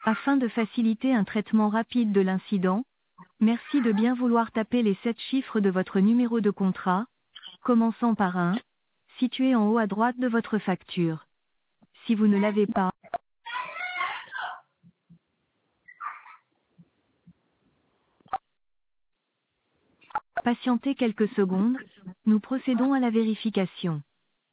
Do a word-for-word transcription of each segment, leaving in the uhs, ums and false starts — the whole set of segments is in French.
Afin de faciliter un traitement rapide de l'incident, merci de bien vouloir taper les sept chiffres de votre numéro de contrat, commençant par un, situé en haut à droite de votre facture. Si vous ne l'avez pas, patientez quelques secondes, nous procédons à la vérification.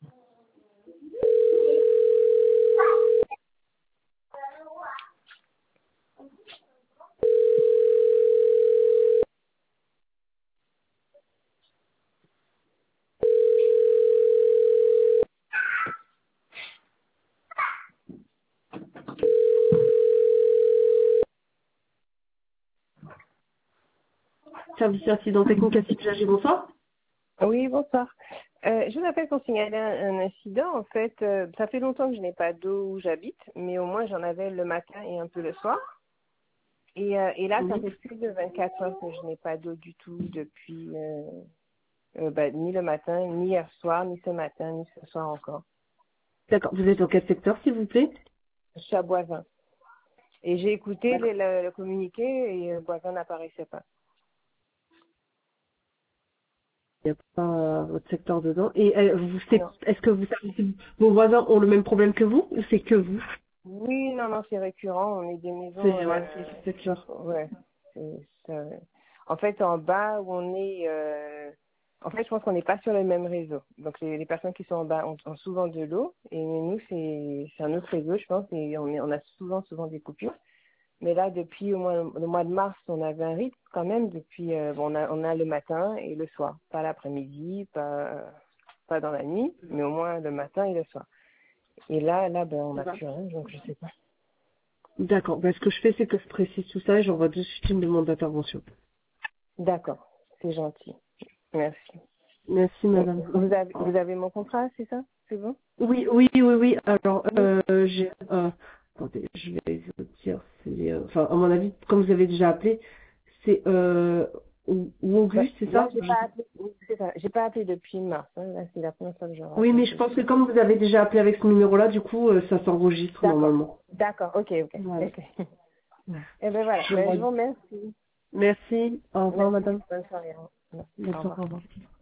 Service accident technique à Cyprien, bonsoir. Oui, bonsoir. Euh, je vous appelle pour signaler un, un incident. En fait, euh, ça fait longtemps que je n'ai pas d'eau où j'habite, mais au moins j'en avais le matin et un peu le soir. Et, euh, et là, ça Oui. fait plus de vingt-quatre heures que je n'ai pas d'eau du tout depuis euh, euh, bah, ni le matin, ni hier soir, ni ce matin, ni ce soir encore. D'accord. Vous êtes dans quel secteur, s'il vous plaît? Je suis à Boisin. Et j'ai écouté le, le, le communiqué et euh, Boisin n'apparaissait pas. Il n'y a pas euh, votre secteur dedans. Et euh, vous, c'est- Non. est-ce que vous savez si vos voisins ont le même problème que vous ou c'est que vous? Oui, non, non, c'est récurrent. On est des maisons. C'est Euh, ouais, c'est c'est sûr. ouais. c'est- c'est- En fait, en bas où on est, euh, en fait, je pense qu'on n'est pas sur le même réseau. Donc, les, les personnes qui sont en bas ont, ont souvent de l'eau, et nous, c'est c'est un autre réseau, je pense, et on, est, on a souvent, souvent des coupures. Mais là, depuis au moins le mois de mars, on avait un rythme quand même. Depuis, euh, bon, on a, on a le matin et le soir, pas l'après-midi, pas, pas dans la nuit, mais au moins le matin et le soir. Et là, là, ben, on n'a plus rien, donc je sais pas. D'accord. Ben, ce que je fais, c'est que je précise tout ça et j'envoie de suite une demande d'intervention. D'accord, c'est gentil. Merci. Merci, Et madame. Vous avez, vous avez mon contrat, c'est ça? C'est bon? Oui, oui, oui, oui. Alors, Oui. euh, j'ai... Euh, attendez, je vais vous dire. C'est, euh, enfin, à mon avis, comme vous avez déjà appelé, c'est euh, ou ou Bah, Auguste, c'est là, ça? j'ai pas appelé, oui, c'est ça. J'ai pas appelé depuis mars. Hein. Là, c'est la première fois que je Oui, rappelle mais je pense que dessus. comme vous avez déjà appelé avec ce numéro-là, du coup, euh, ça s'enregistre D'accord. normalement. D'accord. Ok, ok. Voilà. Ok. Eh ben voilà. Je Ben, vois. je vous remercie. Merci. Au revoir, Merci. madame. Bonne soirée. Merci. Bonne Au soirée, revoir. au revoir.